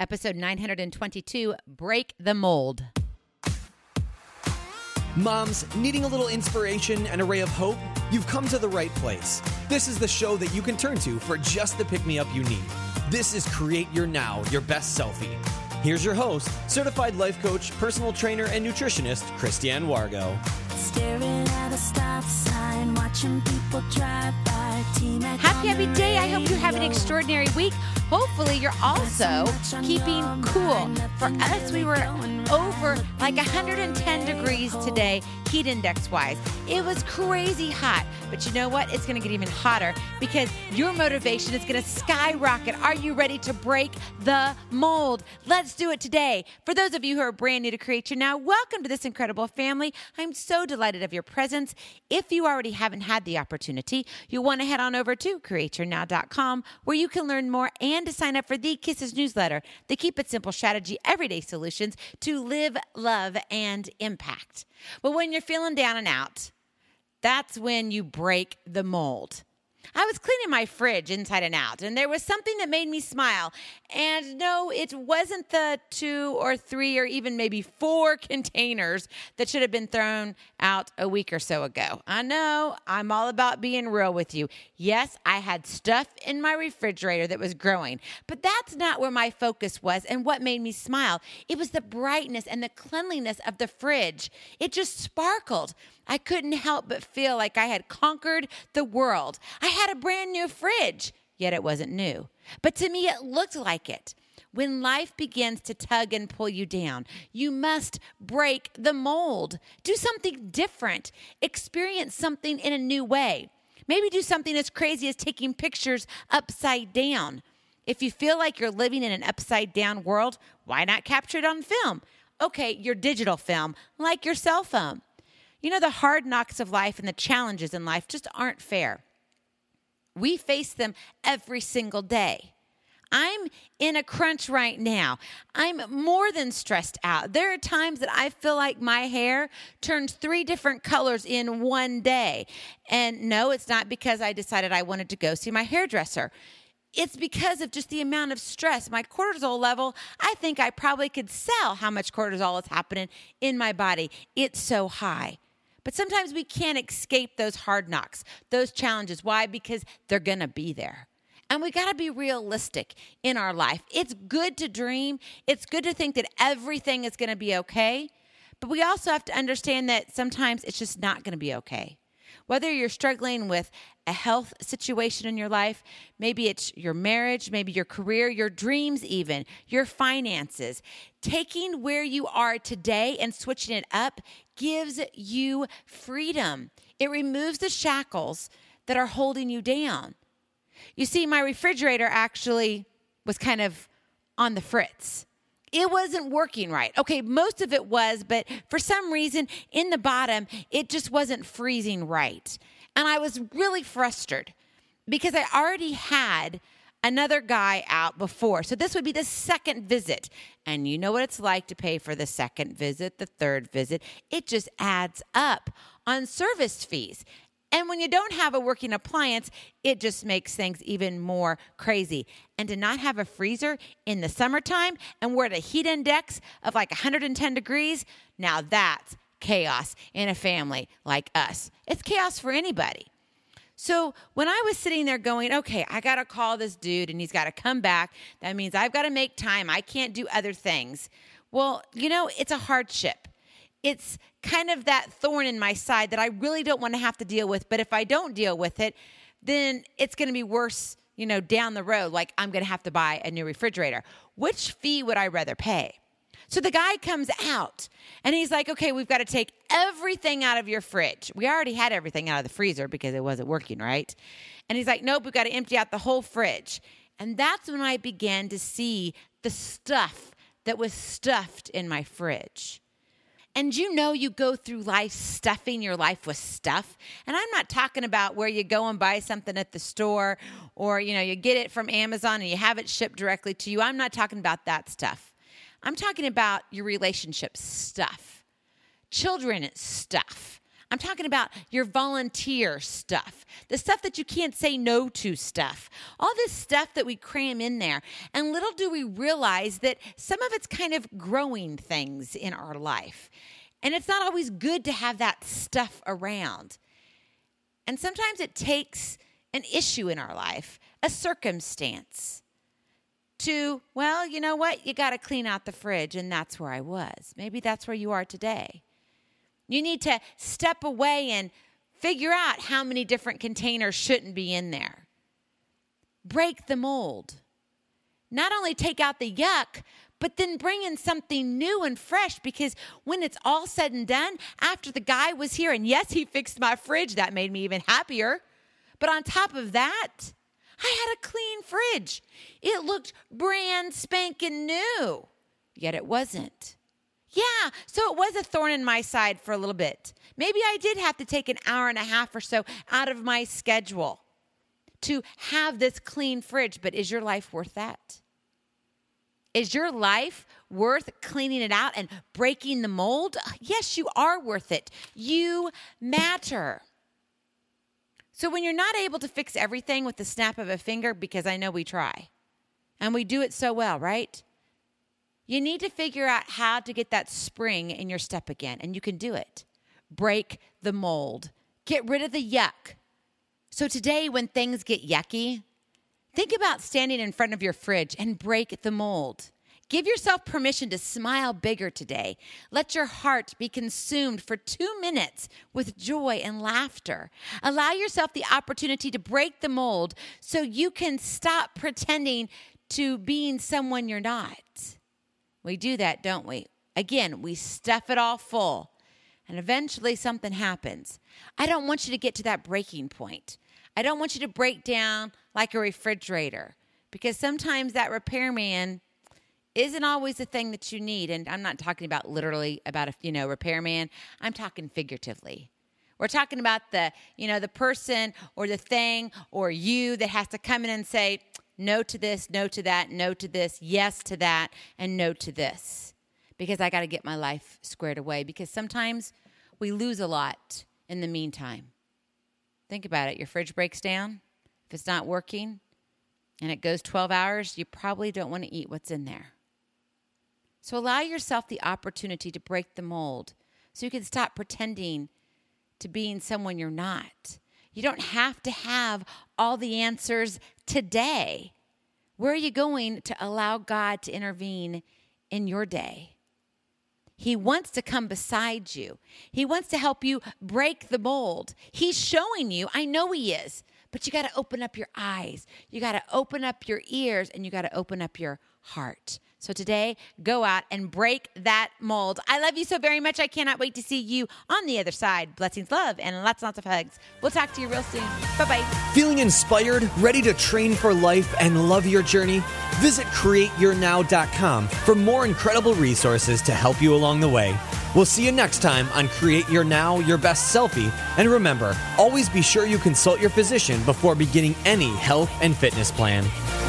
Episode 922, Break the Mold. Moms, needing a little inspiration and a ray of hope? You've come to the right place. This is the show that you can turn to for just the pick-me-up you need. This is Create Your Now, Your Best Selfie. Here's your host, certified life coach, personal trainer, and nutritionist, Christiane Wargo. Staring at a stop sign, watching people drive by. Happy day. I hope you have an extraordinary week. Hopefully you're also keeping cool. For us, we were over like 110 degrees today, heat index-wise. It was crazy hot. But you know what? It's going to get even hotter because your motivation is going to skyrocket. Are you ready to break the mold? Let's do it today. For those of you who are brand new to Create Your Now, welcome to this incredible family. I'm so delighted of your presence. If you already haven't had the opportunity, you'll want to head on over to createyournow.com where you can learn more and to sign up for the Kisses newsletter, the Keep It Simple strategy, everyday solutions to live, love, and impact. But when you're feeling down and out, that's when you break the mold. I was cleaning my fridge inside and out, and there was something that made me smile. And no, it wasn't the 2 or 3 or even maybe 4 containers that should have been thrown out a week or so ago. I know, I'm all about being real with you. Yes, I had stuff in my refrigerator that was growing, but that's not where my focus was and what made me smile. It was the brightness and the cleanliness of the fridge. It just sparkled. I couldn't help but feel like I had conquered the world. I had a brand new fridge, yet it wasn't new. But to me, it looked like it. When life begins to tug and pull you down, you must break the mold. Do something different. Experience something in a new way. Maybe do something as crazy as taking pictures upside down. If you feel like you're living in an upside down world, why not capture it on film? Okay, your digital film, like your cell phone. You know, the hard knocks of life and the challenges in life just aren't fair. We face them every single day. I'm in a crunch right now. I'm more than stressed out. There are times that I feel like my hair turns 3 different colors in one day. And no, it's not because I decided I wanted to go see my hairdresser. It's because of just the amount of stress. My cortisol level, I think I probably could sell how much cortisol is happening in my body. It's so high. But sometimes we can't escape those hard knocks, those challenges. Why? Because they're going to be there. And we got to be realistic in our life. It's good to dream. It's good to think that everything is going to be okay. But we also have to understand that sometimes it's just not going to be okay. Whether you're struggling with a health situation in your life, maybe it's your marriage, maybe your career, your dreams even, your finances. Taking where you are today and switching it up gives you freedom. It removes the shackles that are holding you down. You see, my refrigerator actually was kind of on the fritz. It wasn't working right. Okay, most of it was, but for some reason in the bottom, it just wasn't freezing right. And I was really frustrated because I already had another guy out before. So this would be the second visit. And you know what it's like to pay for the second visit, the third visit. It just adds up on service fees. And when you don't have a working appliance, it just makes things even more crazy. And to not have a freezer in the summertime and we're at a heat index of like 110 degrees, now that's chaos in a family like us. It's chaos for anybody. So when I was sitting there going, okay, I got to call this dude and he's got to come back. That means I've got to make time. I can't do other things. Well, you know, it's a hardship. It's kind of that thorn in my side that I really don't want to have to deal with. But if I don't deal with it, then it's going to be worse, you know, down the road. Like I'm going to have to buy a new refrigerator. Which fee would I rather pay? So the guy comes out and he's like, okay, we've got to take everything out of your fridge. We already had everything out of the freezer because it wasn't working right. And he's like, nope, we've got to empty out the whole fridge. And that's when I began to see the stuff that was stuffed in my fridge. And you know you go through life stuffing your life with stuff. And I'm not talking about where you go and buy something at the store or, you know, you get it from Amazon and you have it shipped directly to you. I'm not talking about that stuff. I'm talking about your relationship stuff, children stuff. I'm talking about your volunteer stuff, the stuff that you can't say no to stuff, all this stuff that we cram in there. And little do we realize that some of it's kind of growing things in our life. And it's not always good to have that stuff around. And sometimes it takes an issue in our life, a circumstance, to, well, you know what? You got to clean out the fridge, and that's where I was. Maybe that's where you are today. You need to step away and figure out how many different containers shouldn't be in there. Break the mold. Not only take out the yuck, but then bring in something new and fresh, because when it's all said and done, after the guy was here, and yes, he fixed my fridge, that made me even happier. But on top of that, I had a clean fridge. It looked brand spanking new, yet it wasn't. Yeah, so it was a thorn in my side for a little bit. Maybe I did have to take an hour and a half or so out of my schedule to have this clean fridge, but is your life worth that? Is your life worth cleaning it out and breaking the mold? Yes, you are worth it. You matter. So when you're not able to fix everything with the snap of a finger, because I know we try, and we do it so well, right? You need to figure out how to get that spring in your step again, and you can do it. Break the mold. Get rid of the yuck. So today, when things get yucky, think about standing in front of your fridge and break the mold. Give yourself permission to smile bigger today. Let your heart be consumed for 2 minutes with joy and laughter. Allow yourself the opportunity to break the mold so you can stop pretending to being someone you're not. We do that, don't we? Again, we stuff it all full, and eventually something happens. I don't want you to get to that breaking point. I don't want you to break down like a refrigerator, because sometimes that repairman isn't always the thing that you need. And I'm not talking about literally about a repairman. I'm talking figuratively. We're talking about the person or the thing or you that has to come in and say no to this, no to that, no to this, yes to that, and no to this, because I got to get my life squared away, because sometimes we lose a lot in the meantime. Think about it. Your fridge breaks down. If it's not working and it goes 12 hours, you probably don't want to eat what's in there. So allow yourself the opportunity to break the mold so you can stop pretending to being someone you're not. You don't have to have all the answers today. Where are you going to allow God to intervene in your day? He wants to come beside you. He wants to help you break the mold. He's showing you, I know he is, but you got to open up your eyes. You got to open up your ears, and you got to open up your heart. So today, go out and break that mold. I love you so very much. I cannot wait to see you on the other side. Blessings, love, and lots and lots of hugs. We'll talk to you real soon. Bye-bye. Feeling inspired, ready to train for life, and love your journey? Visit CreateYourNow.com for more incredible resources to help you along the way. We'll see you next time on Create Your Now, Your Best Selfie. And remember, always be sure you consult your physician before beginning any health and fitness plan.